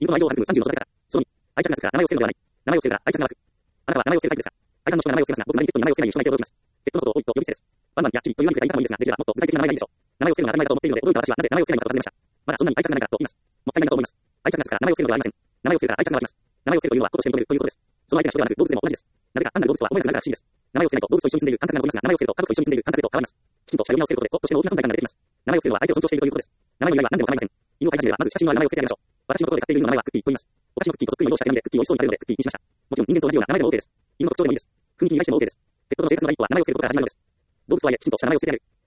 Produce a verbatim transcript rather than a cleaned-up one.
インコの愛情を育むさんじゅうの育て方。そのに、愛着がつくから名前を付けるのではない。名前を付けるから愛着がなく。あなたは名前を付けるタイプですか？愛着の人が名前を付けますが、僕なりにペットに名前を付けない人がいて驚きます。ペットのことを多いと呼び捨てです。バンバンやチリという名前が言い方もいいですが、できればもっと具体的な名前がいいでしょう。名前を付けるのが当たり前だと思っているので、驚いた私はなぜ名前を付けないのかと尋ねました。まだそんなに愛着がないからと言います。もったいないと思います。愛着がつくから名前を付けるのではありません。名前を付けるから愛着が湧きます。名前を付けるというのはことして認めるということです。その相手が人ではなく動物でも同じです。なぜか単なる動物は思えなくなるから不思議です。名前を付けないと動物と一緒に住んでいる感覚が残りますが、名前を付けると家族と一緒に住んでいる感覚へと変わります。きちんとした呼び名を付けることで、子としての大きな存在感が出てきます。名前を付けるのは相手を尊重しているということです。名前の由来は何でも構いません。犬を飼い始めれば、まず親しみのある名前を付けてあげましょう。私のところで飼っている犬の名前はクッキーと言います。お菓子のクッキーとそっくりの色をした手紙でクッキーを美味しそうに食べるのでクッキーにしました。もちろん人間と同じような名前でも OK です。犬の特徴でもいいです。雰囲気に対しても OK です。ペットとの生活の第一歩は名前を付けることから始まるのです。動物とはいえきちんとした名前を付けてあげる。